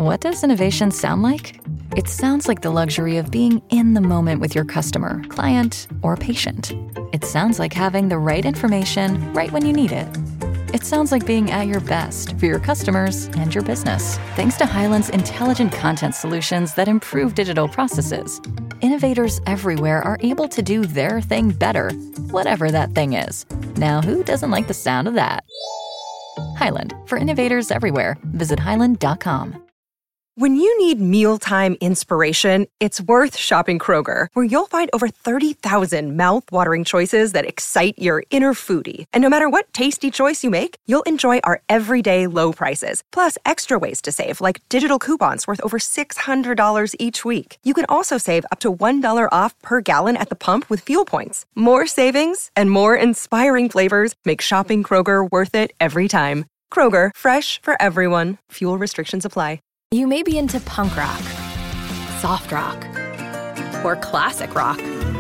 What does innovation sound like? It sounds like the luxury of being in the moment with your customer, client, or patient. It sounds like having the right information right when you need it. It sounds like being at your best for your customers and your business. Thanks to Hyland's intelligent content solutions that improve digital processes, innovators everywhere are able to do their thing better, whatever that thing is. Now, who doesn't like the sound of that? Hyland, for innovators everywhere. Visit hyland.com. When you need mealtime inspiration, it's worth shopping Kroger, where you'll find over 30,000 mouth-watering choices that excite your inner foodie. And no matter what tasty choice you make, you'll enjoy our everyday low prices, plus extra ways to save, like digital coupons worth over $600 each week. You can also save up to $1 off per gallon at the pump with fuel points. More savings and more inspiring flavors make shopping Kroger worth it every time. Kroger, fresh for everyone. Fuel restrictions apply. You may be into punk rock, soft rock, or classic rock,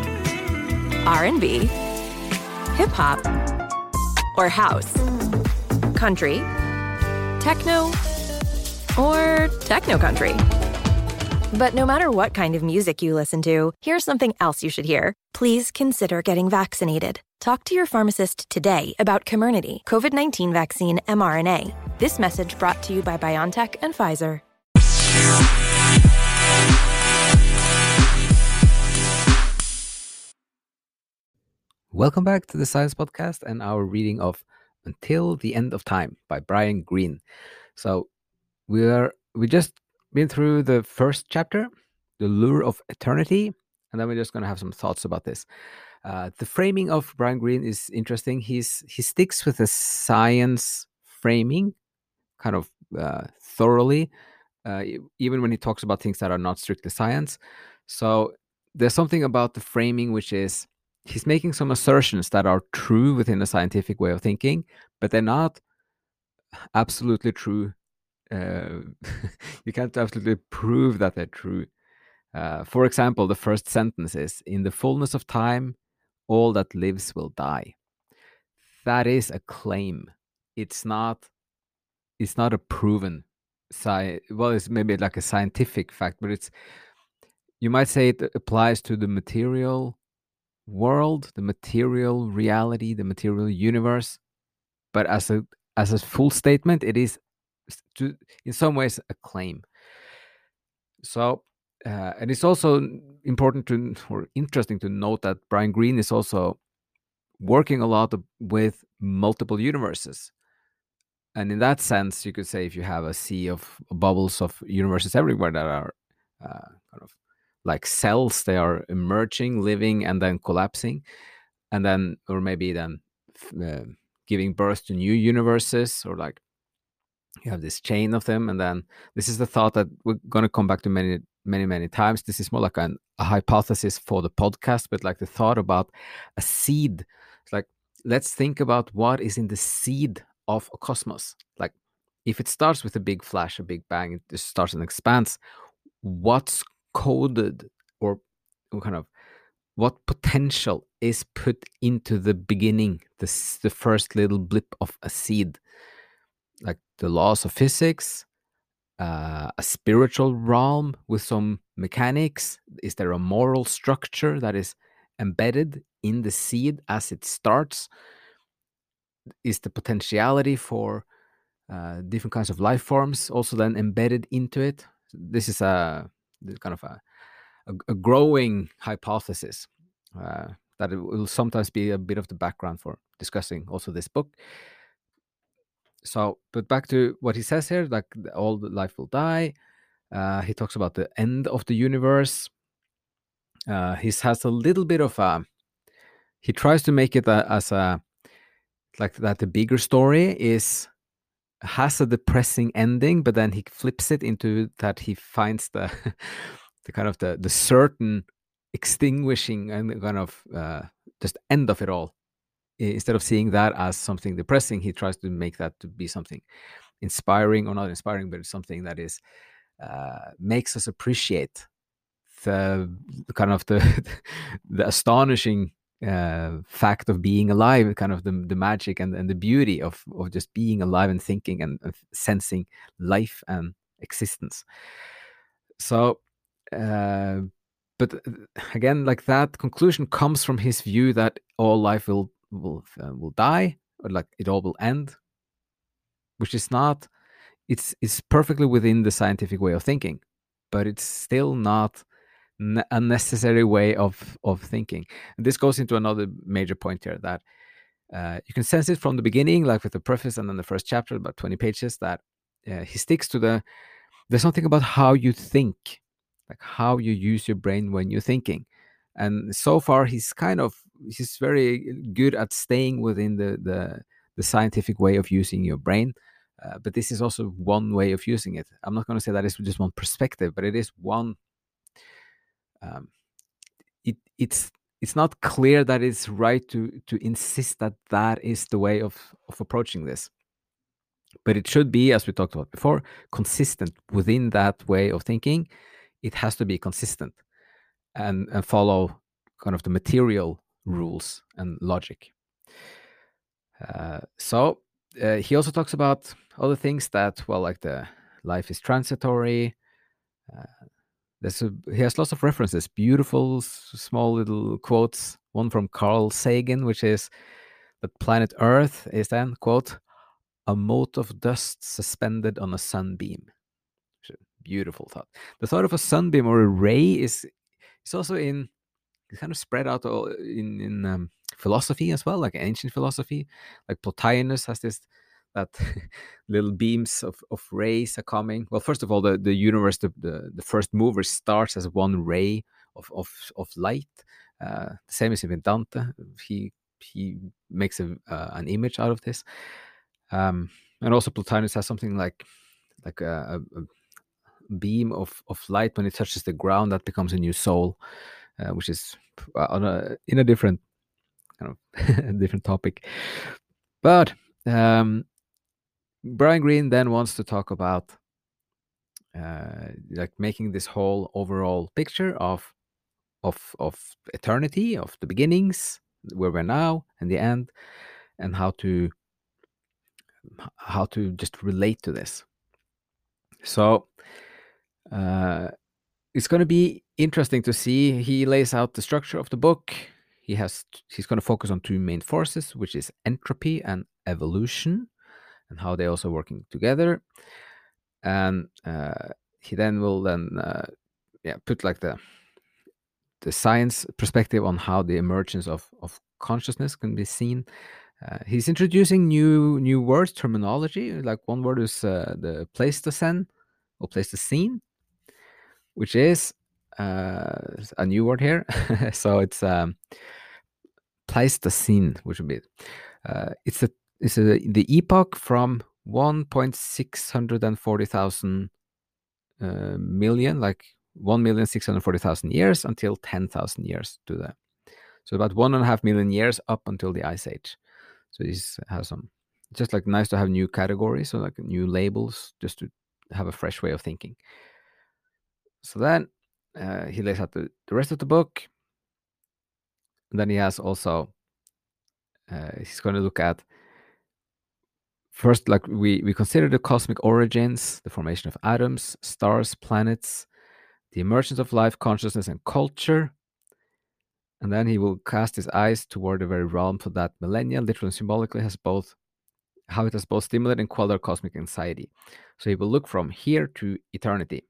R&B, hip-hop, or house, country, techno, or techno-country. But no matter what kind of music you listen to, here's something else you should hear. Please consider getting vaccinated. Talk to your pharmacist today about Comirnaty, COVID-19 vaccine mRNA. This message brought to you by BioNTech and Pfizer. Welcome back to the Science Podcast and our reading of Until the End of Time by Brian Greene. So we just been through the first chapter, The Lure of Eternity, and then we're just going to have some thoughts about this. The framing of Brian Greene is interesting. He sticks with the science framing kind of thoroughly, even when he talks about things that are not strictly science. So there's something about the framing which is, he's making some assertions that are true within a scientific way of thinking, but they're not absolutely true. You can't absolutely prove that they're true. For example, the first sentence is, "In the fullness of time, all that lives will die." That is a claim. It's not a proven it's maybe like a scientific fact, but you might say it applies to the material world, the material reality, the material universe. But as a full statement, it is in some ways a claim. So, and it's also important or interesting to note that Brian Greene is also working a lot with multiple universes. And in that sense, you could say if you have a sea of bubbles of universes everywhere that are kind of like cells, they are emerging, living, and then collapsing, and then, or maybe then giving birth to new universes, or like you have this chain of them. And then this is the thought that we're going to come back to many times. This is more like a hypothesis for the podcast, but like the thought about a seed. It's like, let's think about what is in the seed of a cosmos. Like, if it starts with a big flash, a big bang, it just starts and expands, what's coded, or kind of what potential is put into the beginning, the first little blip of a seed? Like the laws of physics, a spiritual realm with some mechanics. Is there a moral structure that is embedded in the seed as it starts? Is the potentiality for different kinds of life forms also then embedded into it? This is a kind of a growing hypothesis that it will sometimes be a bit of the background for discussing also this book. So, but back to what he says here, like all the life will die. He talks about the end of the universe. He has a little bit of he tries to make it as a, like that the bigger story has a depressing ending, but then he flips it into that he finds the kind of the certain extinguishing and kind of just end of it all. Instead of seeing that as something depressing, he tries to make that to be something inspiring, or not inspiring, but it's something that is makes us appreciate the kind of the astonishing fact of being alive, kind of the magic and the beauty of just being alive and thinking and sensing life and existence. So, but again, like that conclusion comes from his view that all life will die, or like it all will end, which is not. It's perfectly within the scientific way of thinking, but it's still not a necessary way of thinking. And this goes into another major point here, that you can sense it from the beginning, like with the preface and then the first chapter, about 20 pages, that he sticks to there's something about how you think, like how you use your brain when you're thinking. And so far he's very good at staying within the scientific way of using your brain. But this is also one way of using it. I'm not going to say that it's just one perspective, but it is one. It's not clear that it's right to insist that that is the way of approaching this. But it should be, as we talked about before, consistent within that way of thinking. It has to be consistent and follow kind of the material rules and logic. So he also talks about other things that, well, like the life is transitory. He has lots of references, beautiful small little quotes. One from Carl Sagan, which is that planet Earth is then, quote, a mote of dust suspended on a sunbeam. Beautiful thought. The thought of a sunbeam or a ray is also it's kind of spread out in philosophy as well, like ancient philosophy. Like Plotinus has that little beams of rays are coming. Well, first of all, the universe, the first mover starts as one ray of light. The same as in Dante. He makes an image out of this. And also Plotinus has something like a beam of light. When it touches the ground, that becomes a new soul, which is in a different kind of different topic. But Brian Greene then wants to talk about like making this whole overall picture of eternity, of the beginnings, where we're now, and the end, and how to just relate to this. So it's going to be interesting to see. He lays out the structure of the book. He's going to focus on two main forces, which is entropy and evolution, and how they're also working together. And he then will put like the science perspective on how the emergence of consciousness can be seen. He's introducing new words, terminology. Like one word is the Pleistocene or Pleistocene, which is a new word here. So it's Pleistocene, which would be it's the epoch from 1,640,000 million, like 1,640,000 years until 10,000 years to the. So about 1.5 million years up until the Ice Age. So this has some, just like nice to have new categories, so like new labels, just to have a fresh way of thinking. So then he lays out the rest of the book. And then he has also, he's going to look at, first, like we consider the cosmic origins, the formation of atoms, stars, planets, the emergence of life, consciousness, and culture. And then he will cast his eyes toward the very realm for that millennia, literally and symbolically, how it has both stimulated and quelled our cosmic anxiety. So he will look from here to eternity.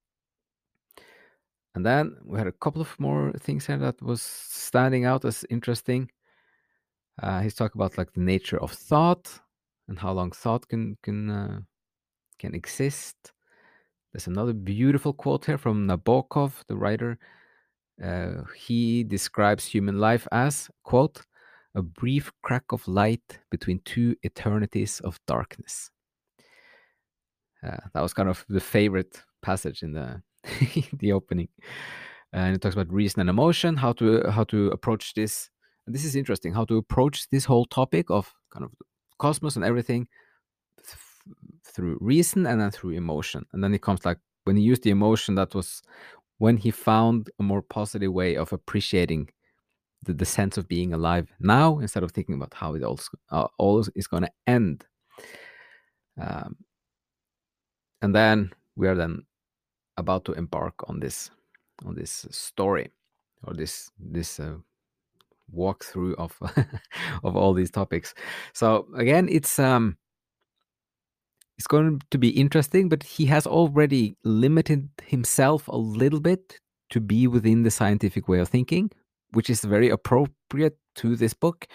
And then we had a couple of more things here that was standing out as interesting. He's talking about like the nature of thought and how long thought can exist. There's another beautiful quote here from Nabokov, the writer. He describes human life as, quote, a brief crack of light between two eternities of darkness. That was kind of the favorite passage in the the opening. And it talks about reason and emotion, how to approach this. And this is interesting, how to approach this whole topic of kind of cosmos and everything through reason and then through emotion. And then it comes like, when he used the emotion, that was when he found a more positive way of appreciating the sense of being alive now, instead of thinking about how it all is going to end. And then we are then about to embark on this story, or this walkthrough of of all these topics. So again, it's going to be interesting, but he has already limited himself a little bit to be within the scientific way of thinking, which is very appropriate to this book.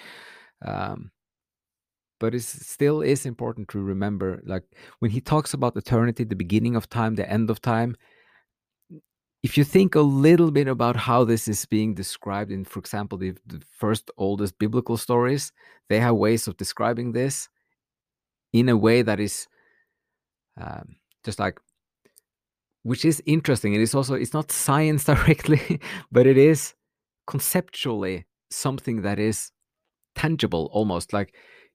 But it still is important to remember, like when he talks about eternity, the beginning of time, the end of time, if you think a little bit about how this is being described in, for example, the first oldest biblical stories, they have ways of describing this in a way that is just like, which is interesting. It is also, it's not science directly, but it is conceptually something that is tangible, almost like,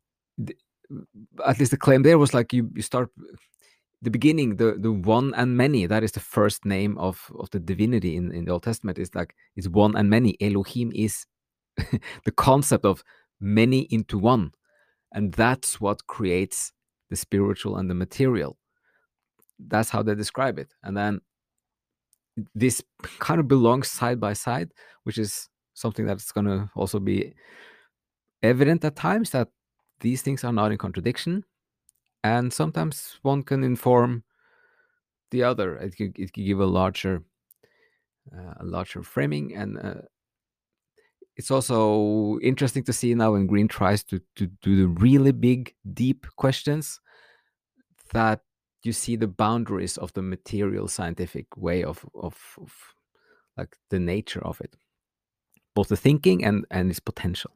at least the claim there was like, you start the beginning, the one and many, that is the first name of the divinity in the Old Testament, is like, it's one and many. Elohim is the concept of many into one, and that's what creates the spiritual and the material. That's how they describe it. And then this kind of belongs side by side, which is something that's going to also be evident at times, that these things are not in contradiction, and sometimes one can inform the other. It could give a larger framing, and it's also interesting to see now when Green tries to do the really big, deep questions, that you see the boundaries of the material scientific way of like the nature of it, both the thinking and its potential.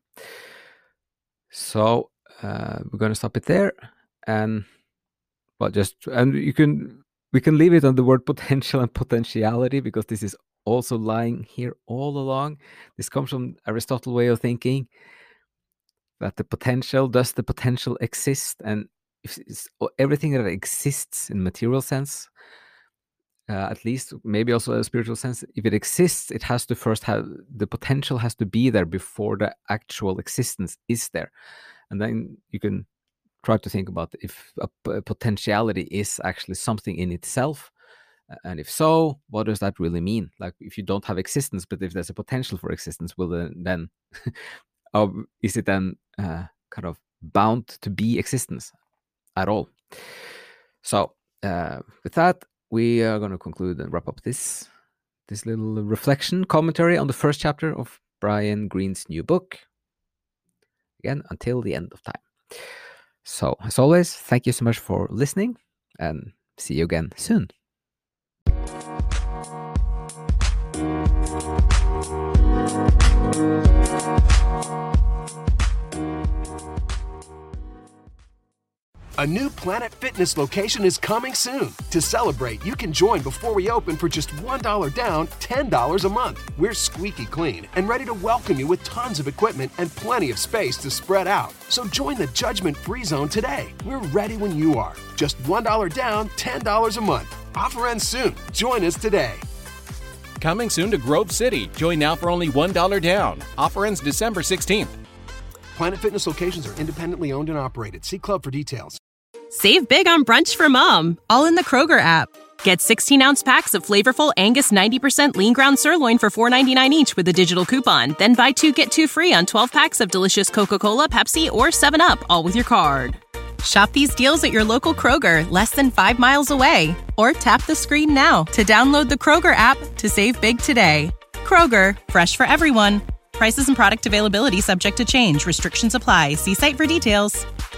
So we're going to stop it there, and we can leave it on the word potential and potentiality, because this is also lying here all along. This comes from Aristotle's way of thinking, that the potential exist, and if everything that exists in material sense, at least maybe also a spiritual sense, if it exists, it has to first have, the potential has to be there before the actual existence is there. And then you can try to think about if a potentiality is actually something in itself, and if so, what does that really mean? Like, if you don't have existence, but if there's a potential for existence, will then is it then kind of bound to be existence at all? So with that, we are going to conclude and wrap up this little reflection commentary on the first chapter of Brian Greene's new book, again, Until the End of Time. So as always, thank you so much for listening, and see you again soon. A new Planet Fitness location is coming soon. To celebrate, you can join before we open for just $1 down, $10 a month. We're squeaky clean and ready to welcome you with tons of equipment and plenty of space to spread out. So join the judgment-free zone today. We're ready when you are. Just $1 down, $10 a month. Offer ends soon. Join us today. Coming soon to Grove City. Join now for only $1 down. Offer ends December 16th. Planet Fitness locations are independently owned and operated. See club for details. Save big on brunch for mom, all in the Kroger app. Get 16-ounce packs of flavorful Angus 90% lean ground sirloin for $4.99 each with a digital coupon. Then buy 2, get 2 free on 12 packs of delicious Coca-Cola, Pepsi, or 7-Up, all with your card. Shop these deals at your local Kroger, less than 5 miles away. Or tap the screen now to download the Kroger app to save big today. Kroger, fresh for everyone. Prices and product availability subject to change. Restrictions apply. See site for details.